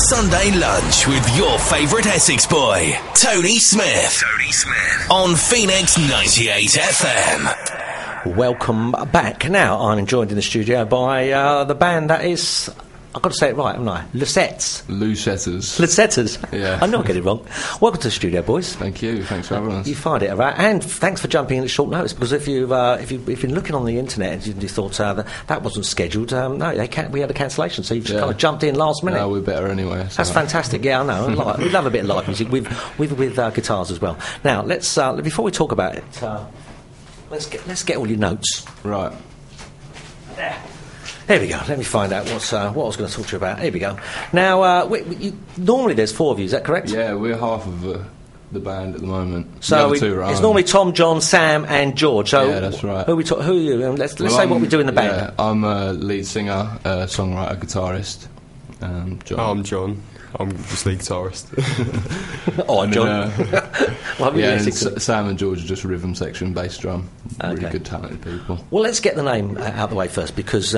Sunday lunch with your favourite Essex boy, Tony Smith. On Phoenix 98 FM. Welcome back. Now, I'm joined in the studio by the band that is... I've got to say it right, haven't I? Lucettes. Yeah. I know I get it wrong. Welcome to the studio, boys. Thank you. Thanks for having us. You find it all right, and thanks for jumping in at short notice. Because if you've been looking on the internet and you thought that wasn't scheduled, no, we had a cancellation, so you've just kind of jumped in last minute. No, we're better anyway. That's fantastic. Yeah, I know. We love a bit of live music with guitars as well. Now, let's before we talk about it, let's get all your notes. Right. There we go. Let me find out what I was going to talk to you about. Here we go. Now, normally there's four of you, is that correct? Yeah, we're half of the band at the moment. So it's normally Tom, John, Sam and George. So yeah, that's right. Who are you? Let's say what we do in the band. Yeah, I'm a lead singer, songwriter, guitarist. John. I'm John. I'm just lead guitarist. I'm John. Sam and George are just rhythm section, bass drum. Okay. Really good, talented people. Well, let's get the name out of the way first, because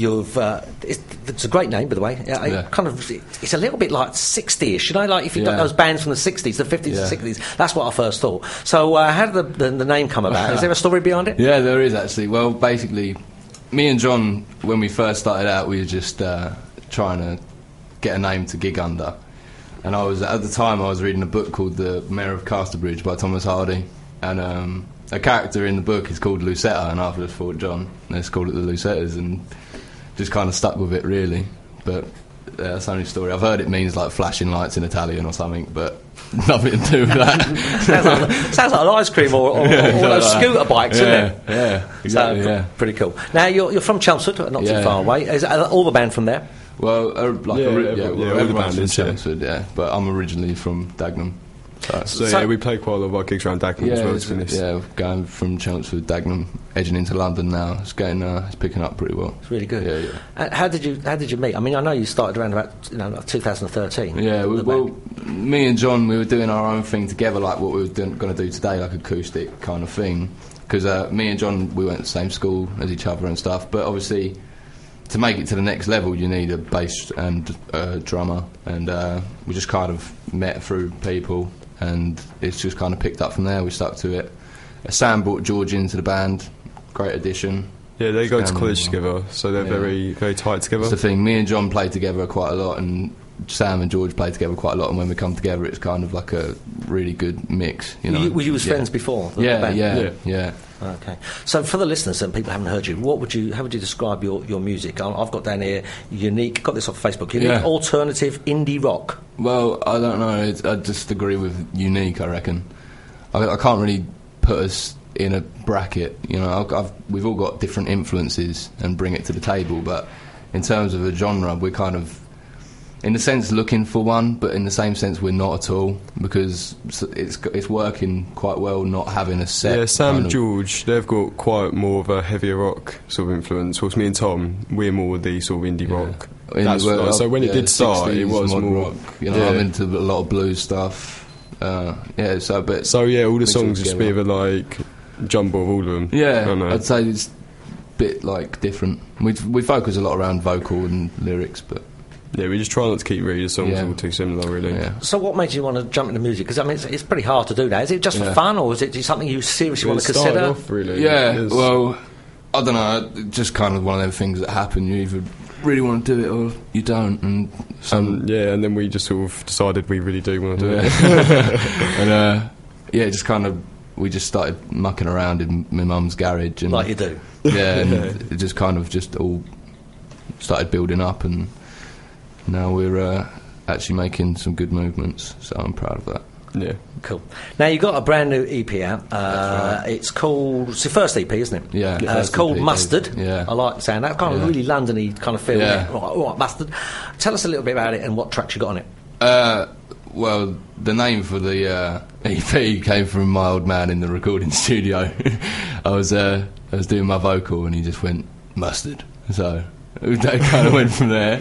it's a great name, by the way. It's a little bit like 60ish, you know, like if you've got those bands from the 60s, the 50s and 60s. That's what I first thought. So how did the name come about? Is there a story behind it? Yeah, there is actually. Well, basically, me and John, when we first started out, we were just trying to get a name to gig under, and at the time I was reading a book called The Mayor of Casterbridge by Thomas Hardy, and a character in the book is called Lucetta, and I just thought, John, let's call it the Lucettas, and just kind of stuck with it really. But that's the only story. I've heard it means like flashing lights in Italian or something, but nothing to do with that. sounds like an ice cream or those scooter bikes, isn't it? Yeah, exactly. Pretty cool. Now you're from Chelmsford, not too far away. Is all the band from there? Well, everyone's from is, Chelmsford, but I'm originally from Dagenham. So we play quite a lot of our gigs around Dagenham as well, to be honest. Yeah, going from Chelmsford, Dagenham, edging into London now. It's picking up pretty well. It's really good. Yeah. How did you meet? I mean, I know you started around about 2013. Yeah, well, me and John, we were doing our own thing together, like what we were going to do today, like acoustic kind of thing. Because me and John, we went to the same school as each other and stuff, but obviously, to make it to the next level, you need a bass and a drummer, and we just kind of met through people, and it's just kind of picked up from there. We stuck to it. Sam brought George into the band, great addition. Yeah, they go to college together, so they're very, very tight together. That's the thing. Me and John played together quite a lot, and Sam and George played together quite a lot, and when we come together, it's kind of like a really good mix. You know, were you friends before? Yeah. Okay. So for the listeners and people who haven't heard you, how would you describe your music? I've got down here unique. Got this off Facebook. Unique alternative indie rock. Well, I don't know. I just agree with unique. I reckon. I can't really put us in a bracket. You know, we've all got different influences and bring it to the table. But in terms of a genre, we're kind of, in a sense, looking for one, but in the same sense, we're not at all, because it's working quite well not having a set. Yeah, Sam and George, they've got quite more of a heavier rock sort of influence. Whilst me and Tom, we're more the sort of indie rock. So when it did start, it was more rock. You know, I'm into a lot of blues stuff. All the songs just be a like jumble of all of them. Yeah, I'd say it's a bit like different. We focus a lot around vocal and lyrics, but. Yeah, we just try not to keep reading songs all too similar, really. Yeah. So what made you want to jump into music? Because, I mean, it's pretty hard to do that. Is it just for fun, or is it something you seriously want to consider? Off, really. Yeah, well, I don't know, just kind of one of them things that happen. You either really want to do it or you don't. And and then we just sort of decided we really do want to do it. And, just kind of, we just started mucking around in my mum's garage. And, like you do. Yeah, and it just kind of just all started building up, and now we're actually making some good movements, so I'm proud of that. Yeah. Cool. Now, you've got a brand new EP out. That's right. It's called... It's your first EP, isn't it? Yeah. It's called EP. Mustard. Yeah. I like saying that. Kind of really London-y kind of feel. Yeah. Right, Mustard. Tell us a little bit about it and what tracks you got on it. Well, the name for the EP came from my old man in the recording studio. I was doing my vocal and he just went, Mustard. So... that kind of went from there.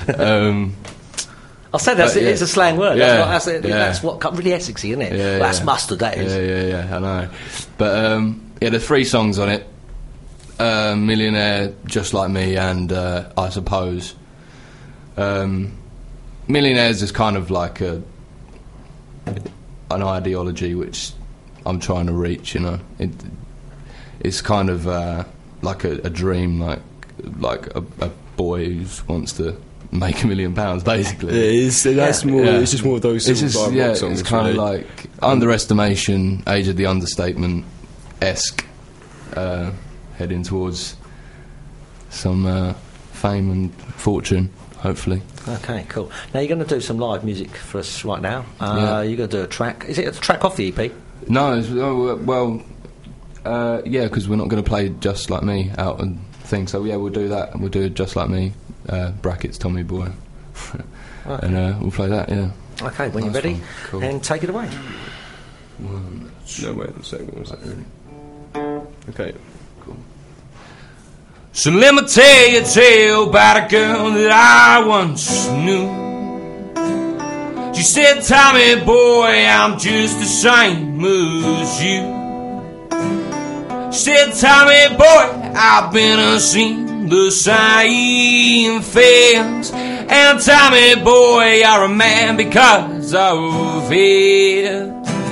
I'll say it's a slang word. Yeah, that's what really Essexy, isn't it? Yeah, that's mustard, that is. Yeah, I know. But there's 3 songs on it. Millionaire, Just Like Me, and I Suppose. Millionaires is kind of like an ideology which I'm trying to reach, you know. It's kind of like a dream, like a boy who wants to make £1 million, basically. It's just more of those sort of rock songs. It's kind of like underestimation, Age of the Understatement-esque, heading towards some fame and fortune, hopefully. Okay, cool. Now you're going to do some live music for us right now. You're going to do a track. Is it a track off the EP? No, because we're not going to play Just Like Me out and things. So yeah, we'll do that. We'll do Just Like Me, brackets Tommy Boy, okay. And we'll play that. Yeah. Okay, when you're ready, cool. And take it away. No, wait a second. Okay. Cool. So let me tell you a tale about a girl that I once knew. She said, Tommy boy, I'm just the same as you. She said, Tommy boy, I've been seeing the same things. And Tommy boy, you're a man because of it.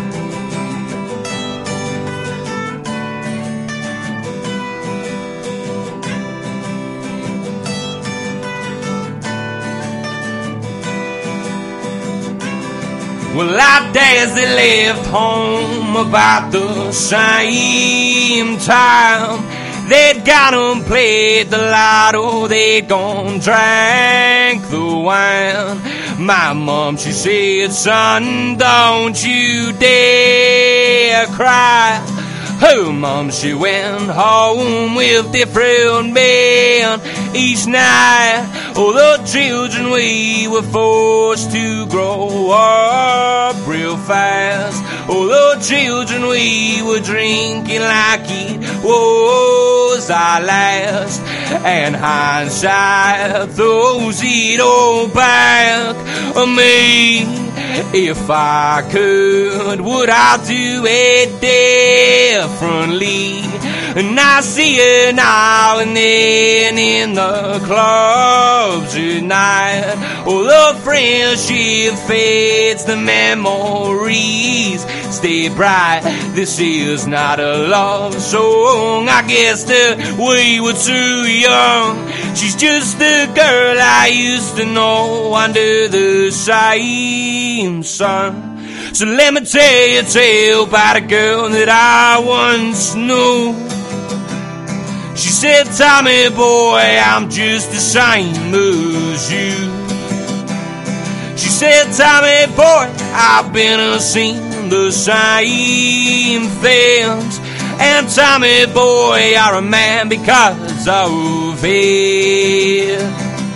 Well, our dads, they left home about the same time. They'd gone and played the lotto, they'd gone drank the wine. My mom, she said, son, don't you dare cry. Her mom, she went home with different men each night. All the children, we were forced to grow up real fast. All the children, we were drinking like it was our last. And hindsight throws it all back on me. If I could, would I do it differently? And I see her now and then in the clubs at night. Oh, the friendship fades, the memories stay bright. This is not a love song, I guess that we were too young. She's just the girl I used to know under the same sun. So let me tell you a tale about a girl that I once knew. She said, Tommy boy, I'm just the same as you. She said, Tommy boy, I've been seeing the same things. And Tommy boy, you're a man because of it.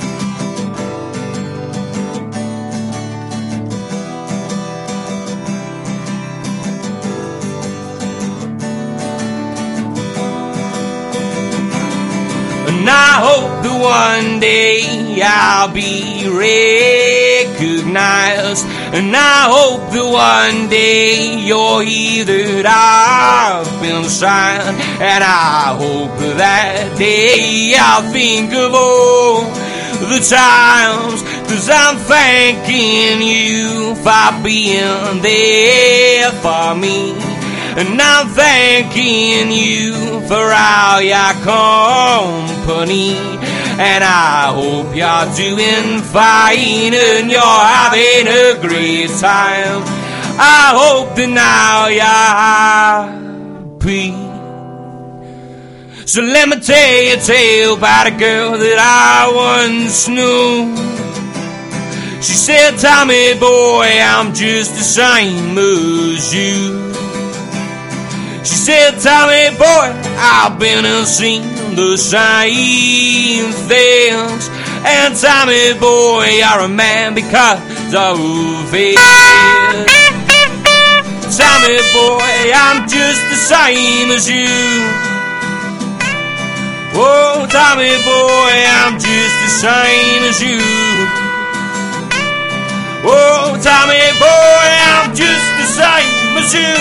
And I hope that one day I'll be recognized. And I hope that one day you'll hear that I've been signed. And I hope that day I'll think of all the times, 'cause I'm thanking you for being there for me. And I'm thanking you for all your company. And I hope you're doing fine and you're having a great time. I hope that now you're happy. So let me tell you a tale about a girl that I once knew. She said, Tommy boy, I'm just the same as you. She said, Tommy boy, I've been seeing the same things. And Tommy boy, you're a man because of it. Tommy boy, I'm just the same as you. Oh, Tommy boy, I'm just the same as you. Oh, Tommy boy, I'm just the same as you.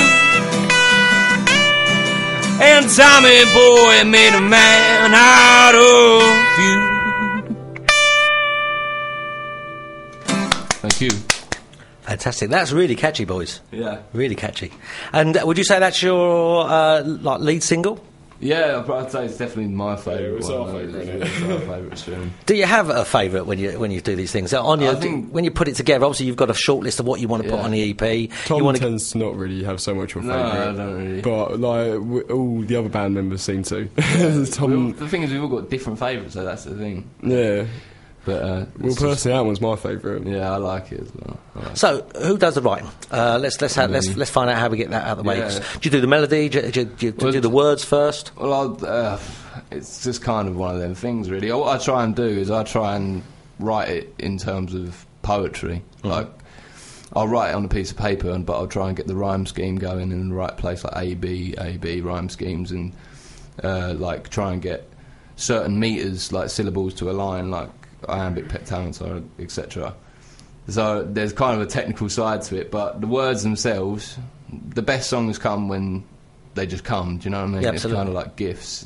And Tommy boy made a man out of you. Thank you. Fantastic. That's really catchy, boys. Yeah. Really catchy. And would you say that's your lead single? Yeah, I'd say it's definitely my favourite. Yeah, it's our favourite. It's our favourite tune. Do you have a favourite when you do these things? When you put it together, obviously you've got a short list of what you want to put on the EP. Tom tends to not really have so much of a favourite. No, I don't really. But all the other band members seem to. Tom, the thing is, we've all got different favourites, so that's the thing. Yeah. But, personally, that one's my favourite. Yeah, I like it as well. So, who does the writing? Let's find out how we get that out of the way. Do you do the melody? Do you do the words first? Well, it's just kind of one of them things, really. What I try and do is I try and write it in terms of poetry. Mm-hmm. Like, I'll write it on a piece of paper, but I'll try and get the rhyme scheme going in the right place, like A, B, rhyme schemes, and like try and get certain meters, like syllables to a line, like iambic pentameter, etc. So there's kind of a technical side to it, but the words themselves, the best songs come when they just come. Do you know what I mean? Yeah, it's kind of like gifts.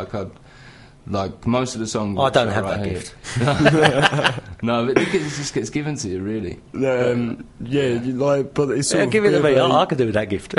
Like most of the songs. I don't have that gift. No, but it just gets given to you, really. But it's sort of give it to me. I can do with that gift.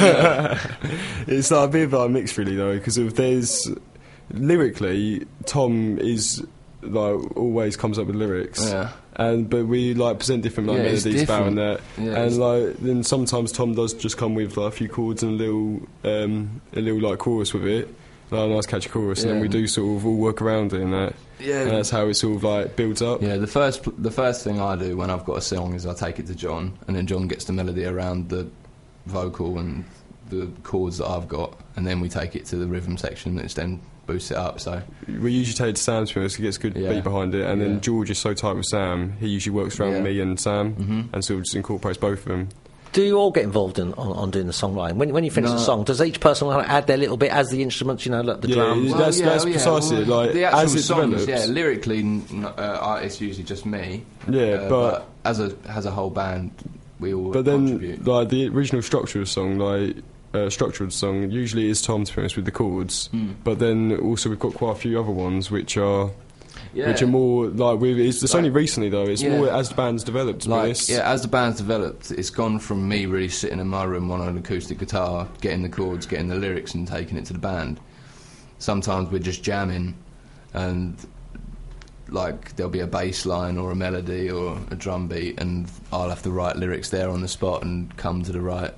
It's like a bit of a mix, really, though, because if there's lyrically, Tom is. Like always comes up with lyrics, but we like present different melodies about that, and like then sometimes Tom does just come with like a few chords and a little like chorus with it, like a nice catchy chorus, and then we do sort of all work around it and that. Yeah, and that's how it sort of like builds up. Yeah, the first thing I do when I've got a song is I take it to John, and then John gets the melody around the vocal and the chords that I've got, and then we take it to the rhythm section, which then boosts it up. So we usually take it to Sam to he gets good beat behind it, and then George is so tight with Sam, he usually works around me and Sam, and sort of just incorporates both of them. Do you all get involved on doing the songwriting? When you finish the song, does each person want to add their little bit as the instruments, like the drums? That's precisely like the actual as it songs, develops. Lyrically, it's usually just me. Yeah, but as a whole band, we all contribute. But then, like the original structure of the song, structured song usually is Tom, to be honest, with the chords, but then also we've got quite a few other ones which are more like it's only recently though, it's more as the band's developed, to be honest. As the band's developed, it's gone from me really sitting in my room on an acoustic guitar, getting the chords, getting the lyrics and taking it to the band. Sometimes we're just jamming and like there'll be a bass line or a melody or a drum beat, and I'll have to write lyrics there on the spot and come to the right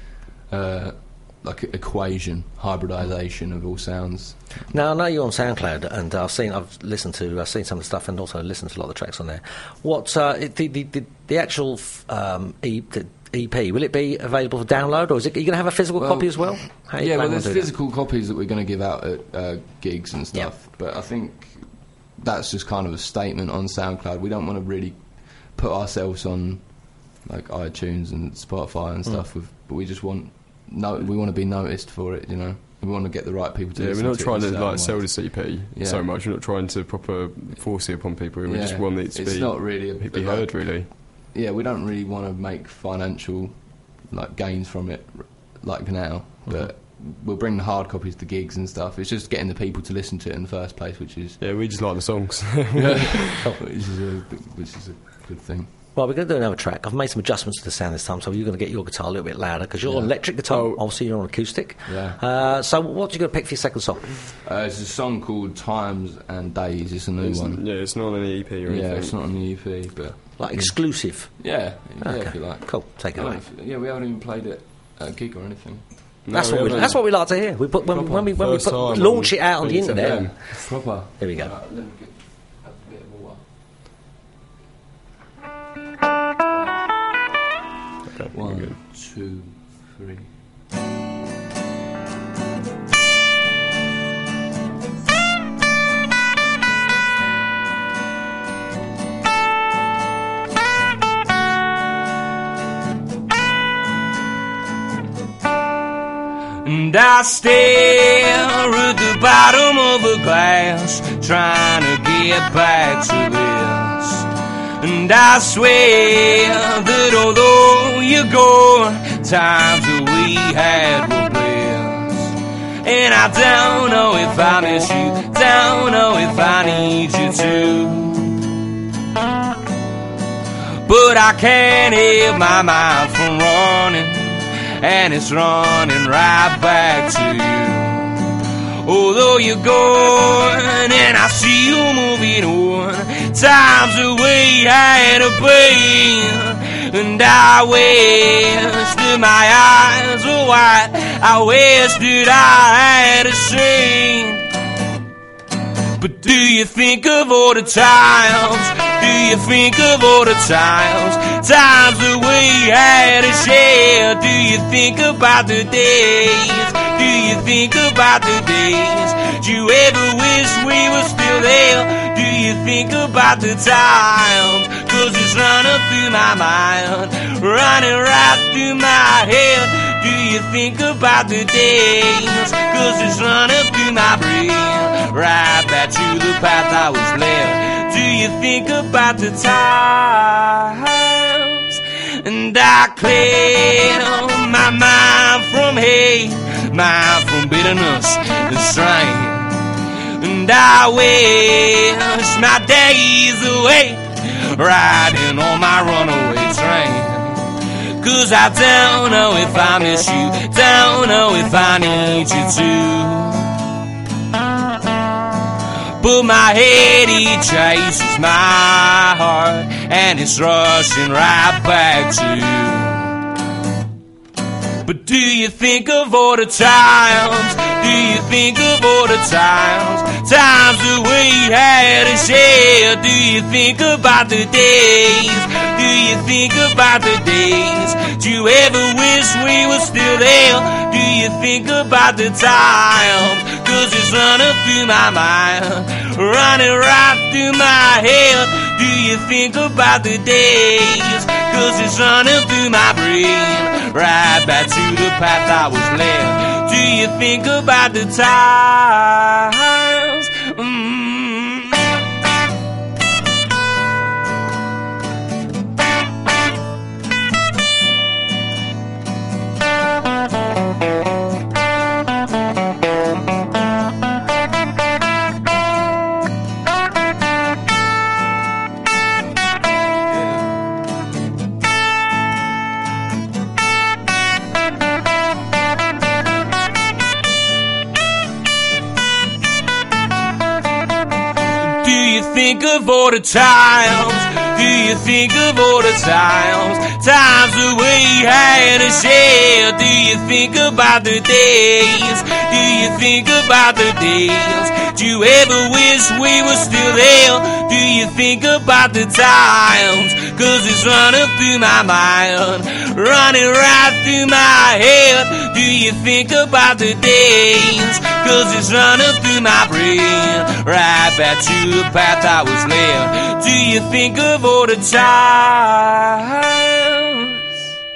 equation, hybridisation of all sounds. Now I know you're on SoundCloud, and I've seen some of the stuff, and also listened to a lot of the tracks on there. What the actual EP? Will it be available for download, or are you going to have a physical copy as well? There's physical copies that we're going to give out at gigs and stuff. But I think that's just kind of a statement on SoundCloud. We don't want to really put ourselves on like iTunes and Spotify and stuff, but we just want. We want to be noticed for it, We want to get the right people to listen to it. We're not trying to sell this EP so much. We're not trying to proper force it upon people. We just want it to be not really be heard, really. Yeah, we don't really want to make financial gains from it now, but we'll bring the hard copies to gigs and stuff. It's just getting the people to listen to it in the first place, which is we just like the songs, which is a good thing. Well, we're going to do another track. I've made some adjustments to the sound this time, so you're going to get your guitar a little bit louder, because you're on electric guitar, obviously you're on acoustic. Yeah. So what are you going to pick for your second song? It's a song called Times and Days. It's a new one. Yeah, it's not on the EP or anything. Yeah, it's not on the EP, but... Like exclusive? Yeah, if you like. Cool, take it away. We haven't even played it at a gig or anything. That's what we like to hear. When we launch it out on the internet. Proper. Here we go. Let me get a bit of water. Okay, 1, 2, 3. And I stare at the bottom of a glass, trying to get back to this. And I swear that although you're gone, times that we had were bliss. And I don't know if I miss you, don't know if I need you to. but I can't help my mind from running, and it's running right back to you. Although you're gone and I see you moving on, time's the way I had to be, and I wish that my eyes were white, I wish that I had a seen. But do you think of all the times? Do you think of all the times? Times that we had to share. Do you think about the days? Do you think about the days? Do you ever wish we were still there? Do you think about the times? 'Cause it's running through my mind, running right through my head. Do you think about the days? 'Cause it's running through my brain, right back to the path I was led. Do you think about the times? And I cleared my mind from hate, mind from bitterness and strain. And I wish my days away, riding on my runaway train. 'Cause I don't know if I miss you, don't know if I need you too. But my head, it chases my heart, and it's rushing right back to you. But do you think of all the times? Do you think of all the times? Times that we had to share. Do you think about the days? Do you think about the days? Do you ever wish we were still there? Do you think about the times? 'Cause it's running through my mind, running right through my head. Do you think about the days? 'Cause it's running through my brain, right back to the path I was led. Do you think about the times? Think of all the times? Do you think of all the times? Times that we had to share. Do you think about the days? Do you think about the days? Do you ever wish we were still there? Do you think about the times? 'Cause it's running through my mind, running right through my head. Do you think about the days? 'Cause it's running through my brain, right back to the path I was led. Do you think of all the times?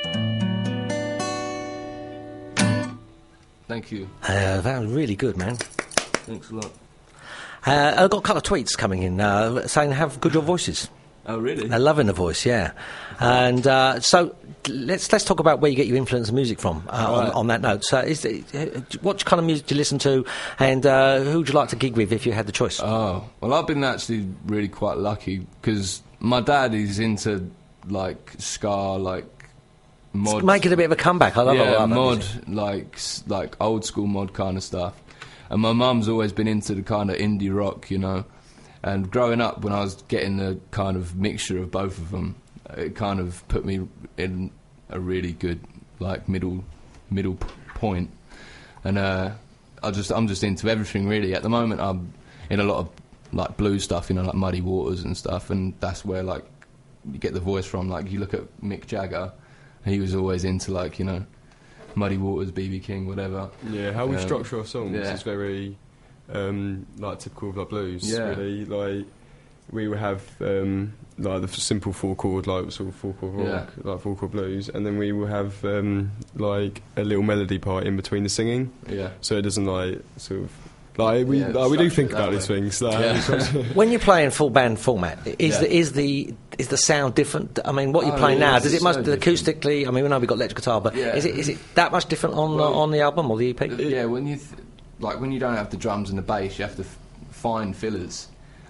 Thank you. That was really good, man. Thanks a lot. I've got a couple of tweets coming in saying how good your voice is. Oh, really? They're loving the voice, yeah. And so let's talk about where you get your influence and music from. Right. On that note, so what kind of music do you listen to, and who would you like to gig with if you had the choice? Oh, well, I've been actually really quite lucky because my dad is into like ska, like mod. It's making a bit of a comeback. I love that mod, music. like old school mod kind of stuff. And my mum's always been into the kind of indie rock, you know. And growing up, when I was getting the kind of mixture of both of them, it kind of put me in a really good like middle point. And I'm just into everything really. At the moment, I'm in a lot of like blues stuff, you know, like Muddy Waters and stuff. And that's where like you get the voice from. Like you look at Mick Jagger, he was always into like, you know, Muddy Waters, B.B. King, whatever. Yeah, how we structure our songs is very like typical of like blues. Yeah. Really, like we would have like the simple 4-chord, like sort of 4-chord rock, like 4-chord blues, and then we will have like a little melody part in between the singing. Yeah. So it doesn't like sort of. Like we do think about these things. Like, when you're playing full band format, is the sound different? I mean, what you're playing now, does it must acoustically? I mean, we know we've got electric guitar, but is it that much different on the album or the EP? Yeah, when you when you don't have the drums and the bass, you have to find fillers,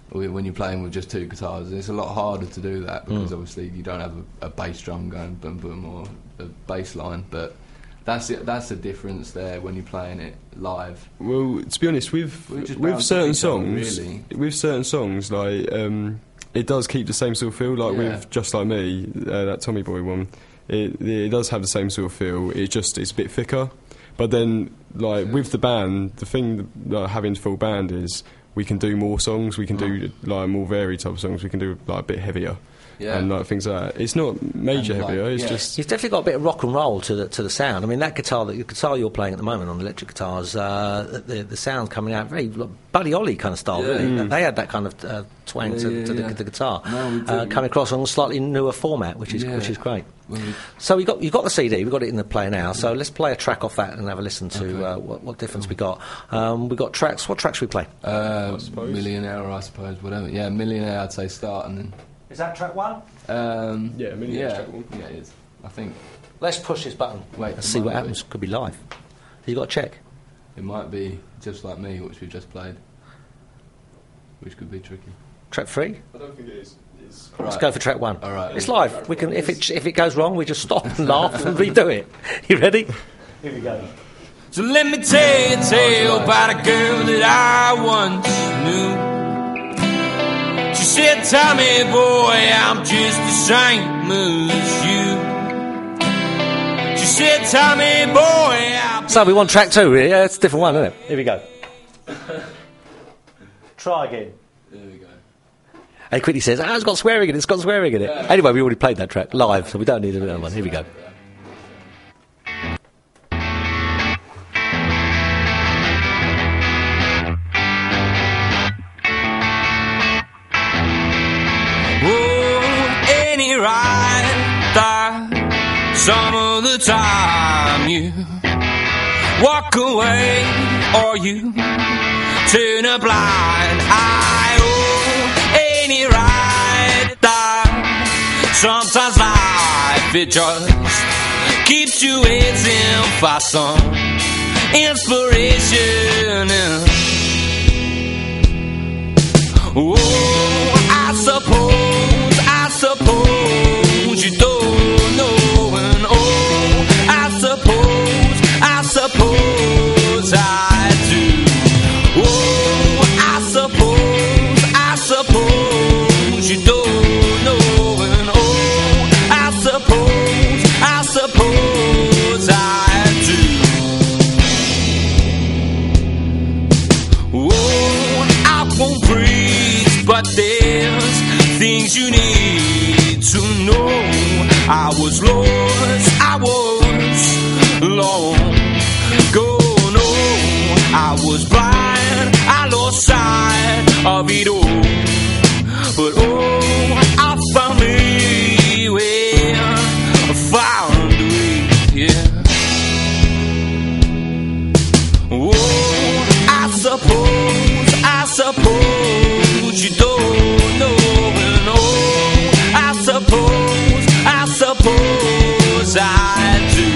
when you're playing with just 2 guitars. It's a lot harder to do that because obviously you don't have a bass drum going boom boom or a bass line, but that's the difference there when you're playing it live. Well, to be honest, with certain songs, like it does keep the same sort of feel. Like with Just Like Me, that Tommy Boy one, it does have the same sort of feel. It's a bit thicker. But then, like with the band, the thing that having the full band is we can do more songs. We can do like more varied type of songs. We can do like a bit heavier. Yeah. And like things like that. It's not major heavier. It's just you've definitely got a bit of rock and roll to the sound. I mean, the guitar you're playing at the moment on electric guitars, the sound coming out very Buddy Holly kind of style. Yeah. Really, they had that kind of twang to the guitar, coming across on a slightly newer format, which is great. So you've got the CD, we've got it in the player now. So let's play a track off that and have a listen to what difference we got. We got tracks. What tracks we play? Millionaire, I suppose. Whatever. Yeah, Millionaire. I'd say start and then. Is that track 1? Millionaire's track 1. Yeah, it is. I think. Let's push this button. Wait, let's see what happens. Could be live. You got to check. It might be Just Like Me, which we just played, which could be tricky. Track 3? I don't think it is. Let's go for track 1. All right. It's live. We can if it goes wrong, we just stop and laugh and redo it. You ready? Here we go. So let me tell you a tale about a girl that I once knew. She said, Tommy boy, I'm just the same as you. She said, Tommy boy, So we want track 2, really. Yeah, it's a different one, isn't it? Here we go. Try again. There we go. He quickly says, it's got swearing in it, it's got swearing in it. Yeah. Anyway, we already played that track live, so we don't need another one. Here we go. Some of the time you walk away or you turn a blind eye. Oh, ain't it right that sometimes life it just keeps you waiting for some inspiration. Oh, I suppose you don't know. Suppose I do. Oh, I suppose you don't know. And oh, I suppose I do. Oh, I won't preach, but there's things you need to know. I was lost, long ago, no, I was blind, I lost sight of it all, but oh, I found me where I found it, yeah. Oh, I suppose you don't know, and oh, I suppose I do.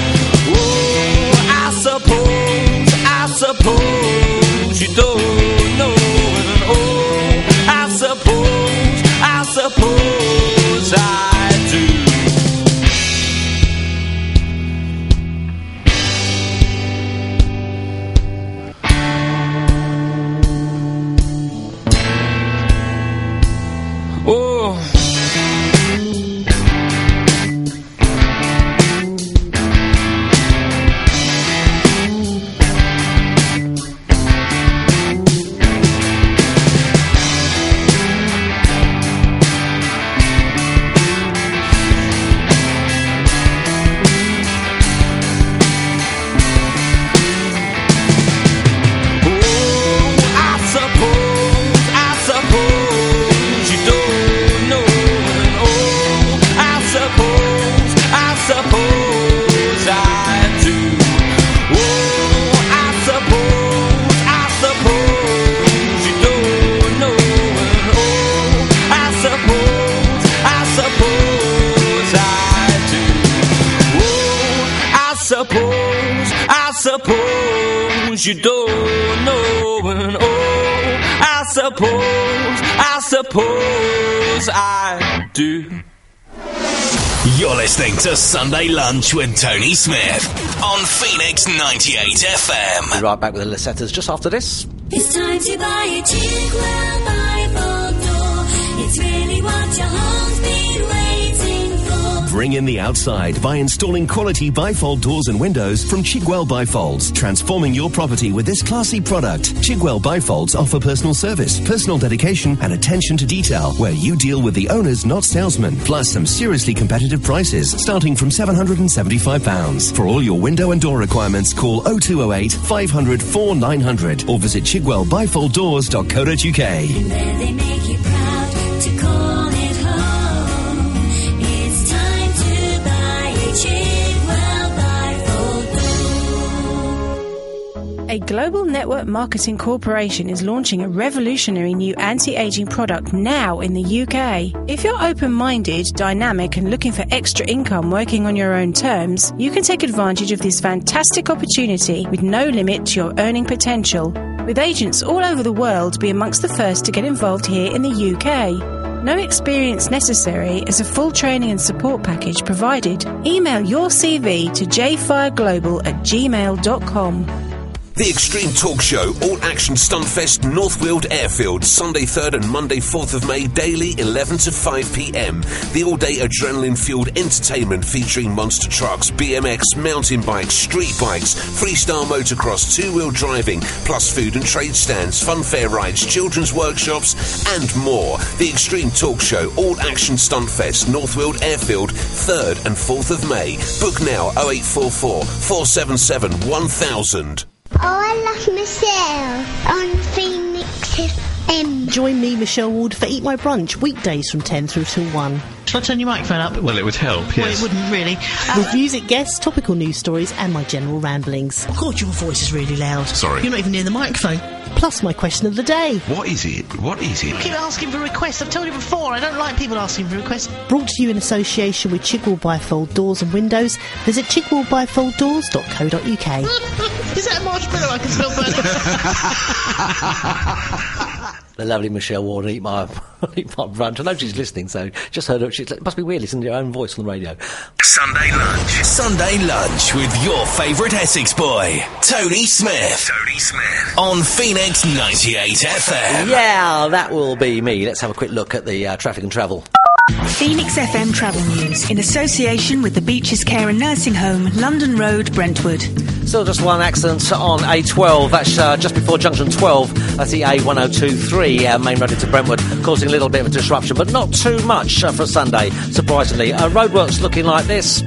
Suppose you don't know, and oh, I suppose I do. Oh. suppose you don't know, and oh, I suppose I do. You're listening to Sunday Lunch with Tony Smith on Phoenix 98 FM. We'll be right back with the Lysettas just after this. It's time to buy a Chigwell bifold door. It's really what your home's been waiting for. Bring in the outside by installing quality bifold doors and windows from Chigwell Bifolds, transforming your property with this classy product. Chigwell Bifolds offer personal service, personal dedication and attention to detail, where you deal with the owners, not salesmen, plus some seriously competitive prices starting from £775. For all your window and door requirements, call 0208 500 4900 or visit chigwellbifolddoors.co.uk. And there they make you proud to call it home. It's time to buy a Chigwell bifold door. A global network marketing corporation is launching a revolutionary new anti-aging product now in the UK. If you're open-minded, dynamic and looking for extra income working on your own terms, you can take advantage of this fantastic opportunity with no limit to your earning potential. With agents all over the world, be amongst the first to get involved here in the UK. No experience necessary, as a full training and support package provided. Email your CV to jfireglobal@gmail.com. The Extreme Talk Show, All Action Stuntfest, North Weald Airfield, Sunday 3rd and Monday 4th of May, daily 11 to 5 p.m. The all-day adrenaline-fueled entertainment featuring monster trucks, BMX, mountain bikes, street bikes, freestyle motocross, two-wheel driving, plus food and trade stands, fun fair rides, children's workshops, and more. The Extreme Talk Show, All Action Stuntfest, North Weald Airfield, 3rd and 4th of May. Book now 0844 477 1000. Oh, I love Michelle on Phoenix FM. Join me, Michelle Ward, for Eat My Brunch, weekdays from 10 through till 1. Shall I turn your microphone up? Well, it would help, yes. Well, it wouldn't really. With music guests, topical news stories and my general ramblings. God, your voice is really loud. Sorry. You're not even near the microphone. Plus my question of the day. What is it? What is it? You keep asking for requests. I've told you before, I don't like people asking for requests. Brought to you in association with Chigwell Bifold Doors and Windows. Visit chigwellbifolddoors.co.uk. Is that a marshmallow I can smell burning? The lovely Michelle Ward, eat my brunch. I know she's listening, so just heard her. It must be weird listening to your own voice on the radio. Sunday lunch with your favourite Essex boy, Tony Smith. On Phoenix 98 FM. Yeah, that will be me. Let's have a quick look at the traffic and travel. Phoenix FM travel news in association with the Beaches Care and Nursing Home, London Road, Brentwood. Still just one accident on A12. That's just before junction 12. That's the A1023 main road into Brentwood, causing a little bit of a disruption, but not too much for Sunday, surprisingly. Roadworks looking like this.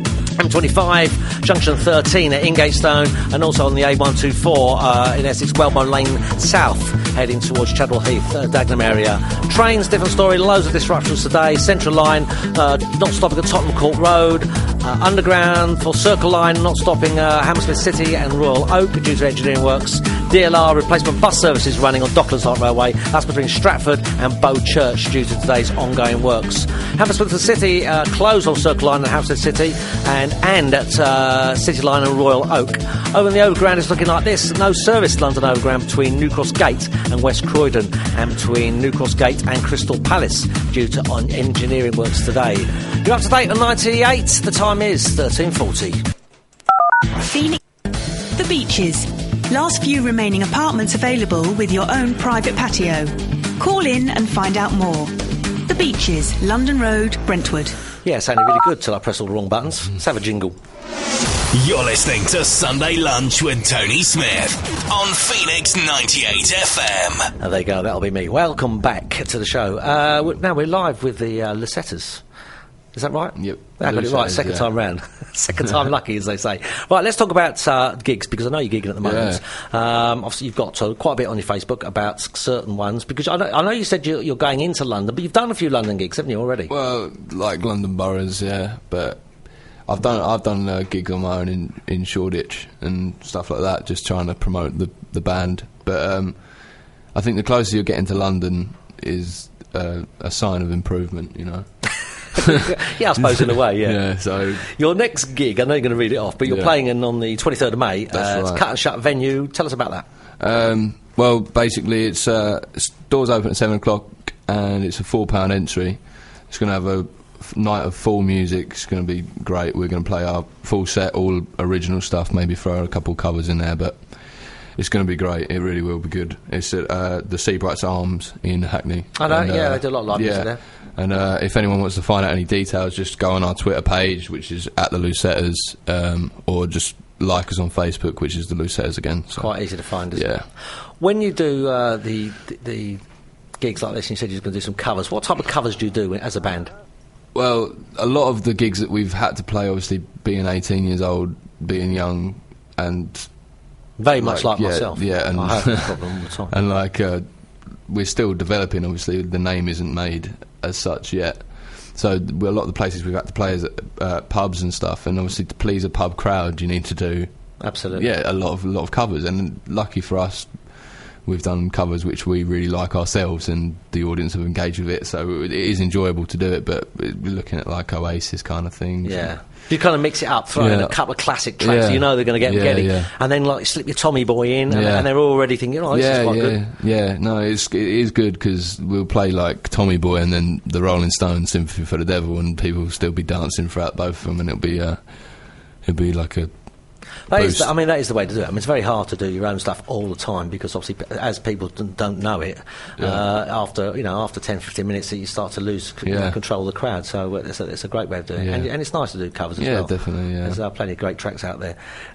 M25, junction 13 at Ingatestone, and also on the A124 in Essex, Wellbone Lane South, heading towards Chadwell Heath, Dagenham area. Trains, different story, loads of disruptions today. Central Line not stopping at Tottenham Court Road. Underground for Circle Line not stopping Hammersmith City and Royal Oak due to engineering works. DLR replacement bus services running on Docklands Light Railway. That's between Stratford and Bow Church due to today's ongoing works. Hammersmith City closed on Circle Line and Hammersmith City and at City Line and Royal Oak. Over in the Overground it's looking like this. No service London Overground between New Cross Gate and West Croydon, and between New Cross Gate and Crystal Palace due to engineering works today. You're up to date on 98. The time is 13:40. Phoenix. The Beaches. Last few remaining apartments available with your own private patio. Call in and find out more. The Beaches, London Road, Brentwood. Yeah, sounded really good till I press all the wrong buttons. Let's have a jingle. You're listening to Sunday Lunch with Tony Smith on Phoenix 98 FM. There you go, that'll be me. Welcome back to the show. Now we're live with the Lysettas. Is that right? Yep. I got it right, second time round. Second time lucky, as they say. Right, let's talk about gigs, because I know you're gigging at the moment. Yeah. Obviously, you've got quite a bit on your Facebook about certain ones, because I know you said you're going into London, but you've done a few London gigs, haven't you, already? Well, like London boroughs, yeah, but I've done gigs on my own in Shoreditch and stuff like that, just trying to promote the band. But I think the closer you're getting to London is a sign of improvement, you know. Yeah, I suppose in a way, yeah. Yeah, so your next gig, I know you're going to read it off, but you're playing on the 23rd of May. That's right. It's Cut and Shut venue. Tell us about that. Well, basically, it's doors open at 7 o'clock, and it's a £4 entry. It's going to have a night of full music. It's going to be great. We're going to play our full set, all original stuff, maybe throw a couple covers in there, but it's going to be great. It really will be good. It's at the Seabrights Arms in Hackney. I know, they do a lot of live music there. And if anyone wants to find out any details, just go on our Twitter page, which is at the Lusettas, or just like us on Facebook, which is the Lusettas again. So. Quite easy to find, isn't it? When you do the gigs like this, and you said you're going to do some covers, what type of covers do you do as a band? Well, a lot of the gigs that we've had to play, obviously, being 18 years old, being young, and... Very much like myself. Yeah, and I have that problem all the time. And like we're still developing. Obviously, the name isn't made as such yet. So a lot of the places we've had to play is at pubs and stuff. And obviously, to please a pub crowd, you need to do a lot of covers. And lucky for us, we've done covers which we really like ourselves, and the audience have engaged with it. So it is enjoyable to do it. But we're looking at like Oasis kind of things. Yeah. You kind of mix it up, throw in a couple of classic tracks, you know they're going to get them getting, and then like slip your Tommy Boy in, and they're already thinking, this is quite good. Yeah, no, it is good because we'll play like Tommy Boy and then the Rolling Stones Sympathy for the Devil, and people will still be dancing throughout both of them, and it'll be like a. That is the way to do it. I mean, it's very hard to do your own stuff all the time because obviously, as people don't know it, after 10-15 minutes, you start to lose control of the crowd. So it's a great way of doing it, and it's nice to do covers as well. Yeah, definitely. Yeah, there's plenty of great tracks out there.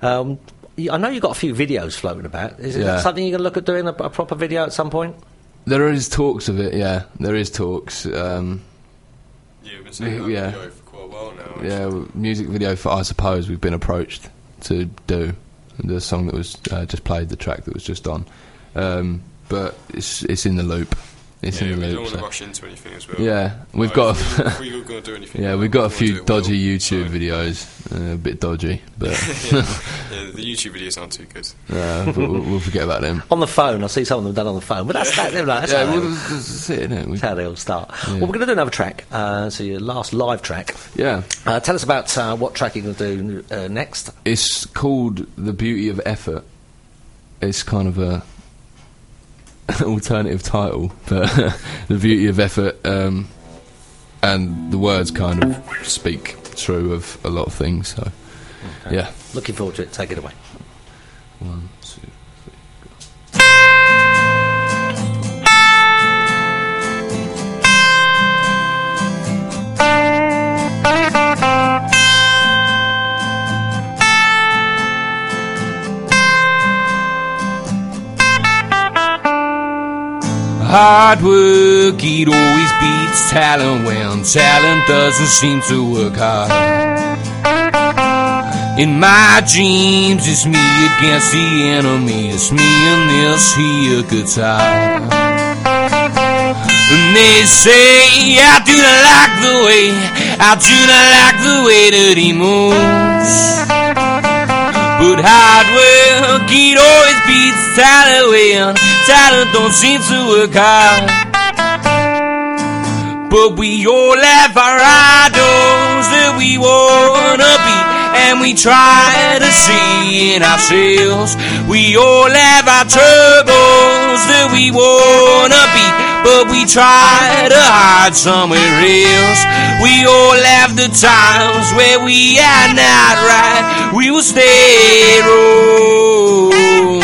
I know you've got a few videos floating about. Is that something you're going to look at doing a proper video at some point? There is talks of it. Yeah, there is talks. We've been seeing that video for quite a while now. Actually. Yeah, music video for I Suppose we've been approached to do the song that was just played, the track that was just on, but it's in the loop. It's in the loop. We don't want to rush into anything as well. Yeah, we've got. If we're going to do anything. Yeah, we've got a few dodgy YouTube videos, a bit dodgy, but the YouTube videos aren't too good. But we'll forget about them. On the phone, I see some of them done on the phone, but that's how they all start. Yeah. Well, we're going to do another track. So your last live track. Yeah. Tell us about what track you're going to do next. It's called The Beauty of Effort. It's kind of a alternative title, but The Beauty of Effort, and the words kind of speak true of a lot of things. So, yeah. Looking forward to it. Take it away. 1, 2, 3, go. Hard work, it always beats talent when talent doesn't seem to work hard. In my dreams, it's me against the enemy. It's me and this here guitar. And they say I do not like the way that he moves. But hard work, it always beats talent when talent don't seem to work hard. But we all have our idols that we wanna be, and we try to see in ourselves. We all have our troubles that we wanna be, but we try to hide somewhere else. We all have the times where we are not right. We will stay wrong.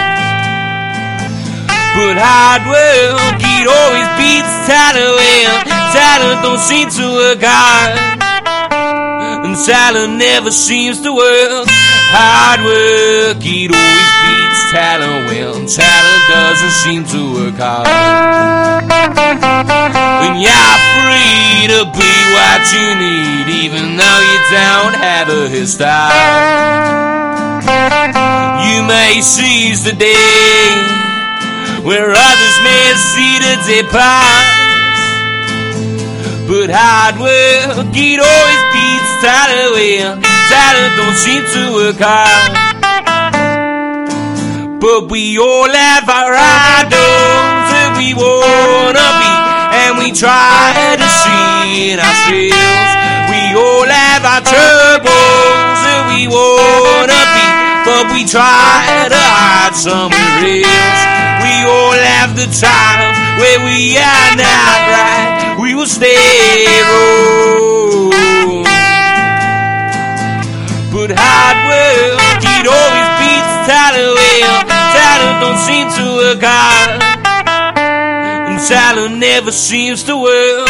But hard work, it always beats talent when talent don't seem to work hard. And talent never seems to work. Hard work, it always beats talent when talent doesn't seem to work hard. And you're free to be what you need, even though you don't have a hairstyle. You may seize the day where others may see the depart. But hard work, it always beats talent when talent don't seem to work hard. But we all have our idols that we wanna be, and we try to see in ourselves. We all have our troubles that we wanna be, but we try to hide somewhere else. We have the times where we are not right. We will stay wrong. But hard work, it always beats talent. Well, talent don't seem to work hard, and talent never seems to work.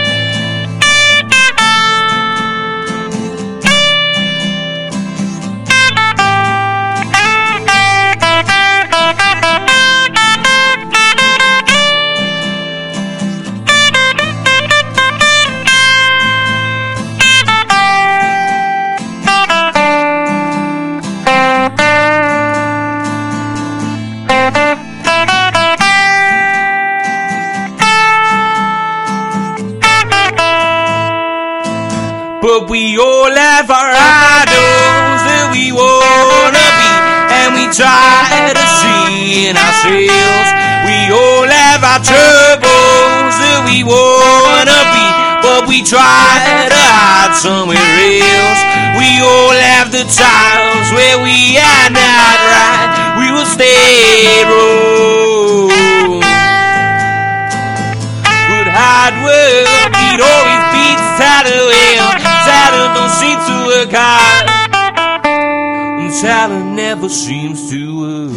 But we all have our idols that we wanna be, and we try to see in ourselves. We all have our troubles that we wanna be, but we try to hide somewhere else. We all have the times where we are not right. We will stay wrong. But hard work, it always beats talent. Well, talent don't seem to work hard, and talent never seems to work.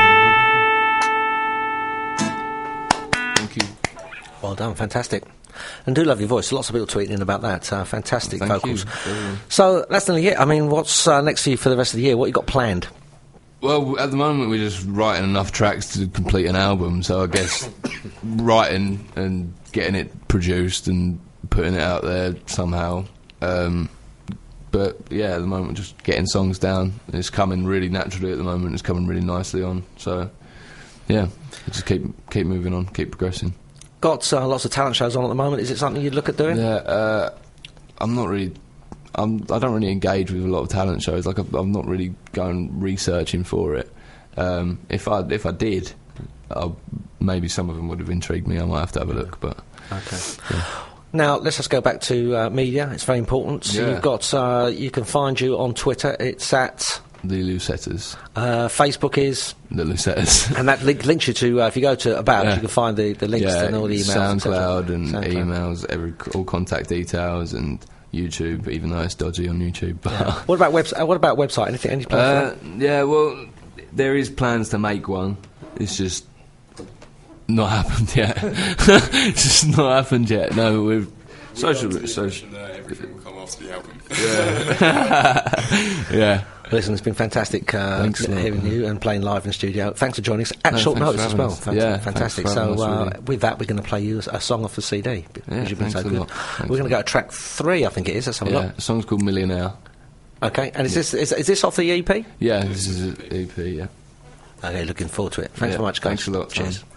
Thank you. Well done, fantastic. And do love your voice. Lots of people tweeting in about that. Fantastic Thank vocals. you. So that's nearly it. I mean, what's next for you for the rest of the year? What you got planned? Well, at the moment we're just writing enough tracks to complete an album, so I guess writing and getting it produced and putting it out there somehow. But yeah, at the moment just getting songs down. It's coming really naturally at the moment. It's coming really nicely on. So yeah, just keep moving on, keep progressing. Got lots of talent shows on at the moment. Is it something you'd look at doing? Yeah, I'm not really. I don't really engage with a lot of talent shows. Like I'm not really going researching for it. If I did, maybe some of them would have intrigued me. I might have to have a look. But okay. Yeah. Now let's just go back to media. It's very important. So Yeah. you've got. You can find you on Twitter. It's at The Lucetters. Facebook is The Lucetters. and that links you to. If you go to About, you can find the links and all the emails. SoundCloud and SoundCloud. emails, all contact details and YouTube, even though it's dodgy on YouTube. But What about website? Anything? Any plans for that? yeah, well, there is plans to make one. It's just not happened yet. It's just not happened yet. No, we've social. Everything will come after the album. Yeah. Yeah. Listen, it's been fantastic hearing you and playing live in the studio. Thanks for joining us at short thanks notice for as well. having us. Yeah, fantastic. thanks for having So us, really. with that, we're going to play you a song off the CD because you've been thanks so a good. lot. Thanks We're going a to go to track 3, I think it is. Let's have a Yeah, look. the song's called Millionaire. Okay, and is this off the EP? Yeah, this is an EP, yeah. Okay, looking forward to it. Thanks Yeah, very much, guys. thanks a lot, Cheers. Simon.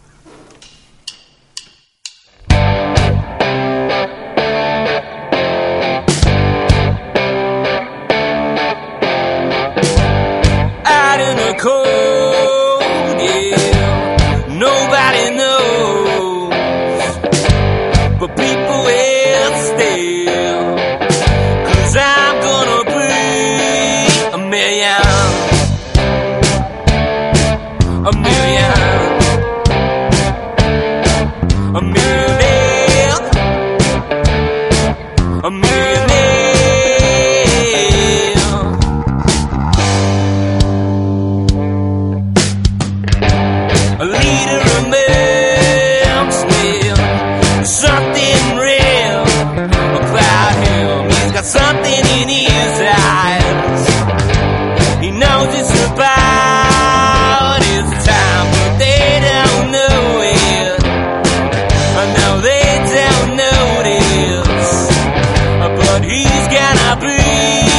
Out in the cold, yeah, nobody knows, but people will still, 'cause I'm gonna bring a million, a million, a million, a million. A leader remembers me, something real about him. He's got something in his eyes. He knows it's about his time, but they don't know it. I know they don't notice, but he's gonna be